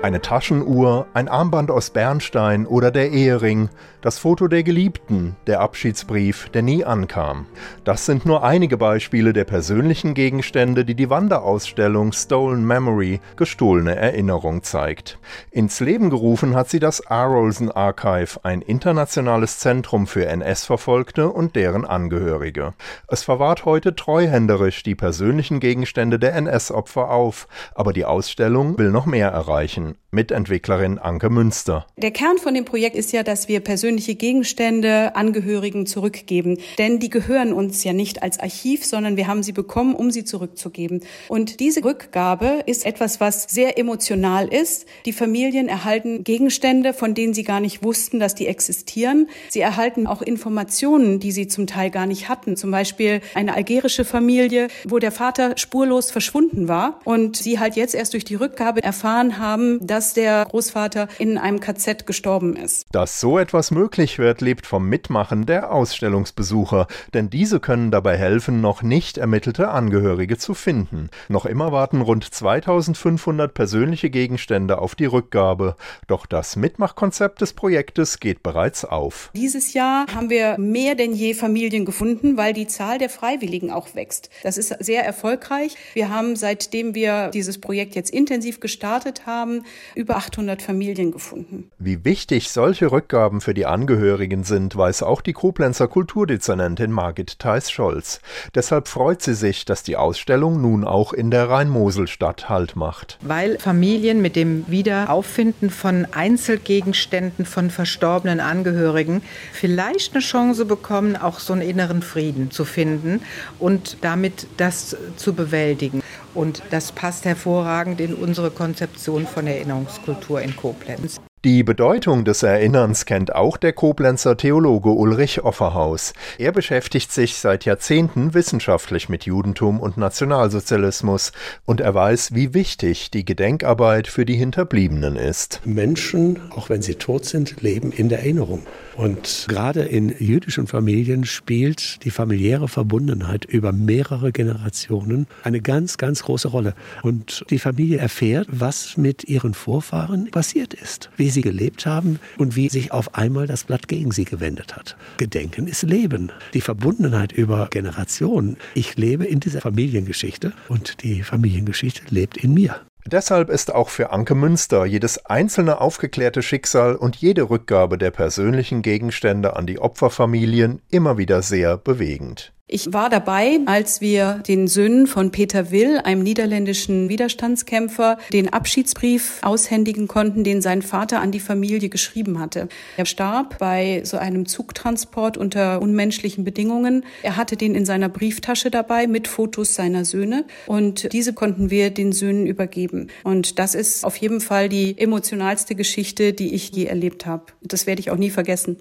Eine Taschenuhr, ein Armband aus Bernstein oder der Ehering, das Foto der Geliebten, der Abschiedsbrief, der nie ankam. Das sind nur einige Beispiele der persönlichen Gegenstände, die die Wanderausstellung Stolen Memory, gestohlene Erinnerung zeigt. Ins Leben gerufen hat sie das Arolsen Archive, ein internationales Zentrum für NS-Verfolgte und deren Angehörige. Es verwahrt heute treuhänderisch die persönlichen Gegenstände der NS-Opfer auf, aber die Ausstellung will noch mehr erreichen. Mitentwicklerin Anke Münster. Der Kern von dem Projekt ist ja, dass wir persönliche Gegenstände Angehörigen zurückgeben. Denn die gehören uns ja nicht als Archiv, sondern wir haben sie bekommen, um sie zurückzugeben. Und diese Rückgabe ist etwas, was sehr emotional ist. Die Familien erhalten Gegenstände, von denen sie gar nicht wussten, dass die existieren. Sie erhalten auch Informationen, die sie zum Teil gar nicht hatten. Zum Beispiel eine algerische Familie, wo der Vater spurlos verschwunden war und sie halt jetzt erst durch die Rückgabe erfahren haben, dass der Großvater in einem KZ gestorben ist. Dass so etwas möglich wird, lebt vom Mitmachen der Ausstellungsbesucher, denn diese können dabei helfen, noch nicht ermittelte Angehörige zu finden. Noch immer warten rund 2500 persönliche Gegenstände auf die Rückgabe, doch das Mitmachkonzept des Projektes geht bereits auf. Dieses Jahr haben wir mehr denn je Familien gefunden, weil die Zahl der Freiwilligen auch wächst. Das ist sehr erfolgreich. Wir haben, seitdem wir dieses Projekt jetzt intensiv gestartet haben, über 800 Familien gefunden. Wie wichtig solche Rückgaben für die Angehörigen sind, weiß auch die Koblenzer Kulturdezernentin Margit Theis-Scholz. Deshalb freut sie sich, dass die Ausstellung nun auch in der Rhein-Mosel-Stadt Halt macht. Weil Familien mit dem Wiederauffinden von Einzelgegenständen von verstorbenen Angehörigen vielleicht eine Chance bekommen, auch so einen inneren Frieden zu finden und damit das zu bewältigen. Und das passt hervorragend in unsere Konzeption von Erinnerungskultur in Koblenz. Die Bedeutung des Erinnerns kennt auch der Koblenzer Theologe Ulrich Offerhaus. Er beschäftigt sich seit Jahrzehnten wissenschaftlich mit Judentum und Nationalsozialismus und er weiß, wie wichtig die Gedenkarbeit für die Hinterbliebenen ist. Menschen, auch wenn sie tot sind, leben in der Erinnerung. Und gerade in jüdischen Familien spielt die familiäre Verbundenheit über mehrere Generationen eine ganz, ganz große Rolle. Und die Familie erfährt, was mit ihren Vorfahren passiert ist, wie sie gelebt haben und wie sich auf einmal das Blatt gegen sie gewendet hat. Gedenken ist Leben. Die Verbundenheit über Generationen. Ich lebe in dieser Familiengeschichte und die Familiengeschichte lebt in mir. Deshalb ist auch für Anke Münster jedes einzelne aufgeklärte Schicksal und jede Rückgabe der persönlichen Gegenstände an die Opferfamilien immer wieder sehr bewegend. Ich war dabei, als wir den Söhnen von Peter Will, einem niederländischen Widerstandskämpfer, den Abschiedsbrief aushändigen konnten, den sein Vater an die Familie geschrieben hatte. Er starb bei so einem Zugtransport unter unmenschlichen Bedingungen. Er hatte den in seiner Brieftasche dabei mit Fotos seiner Söhne und diese konnten wir den Söhnen übergeben. Und das ist auf jeden Fall die emotionalste Geschichte, die ich je erlebt habe. Das werde ich auch nie vergessen.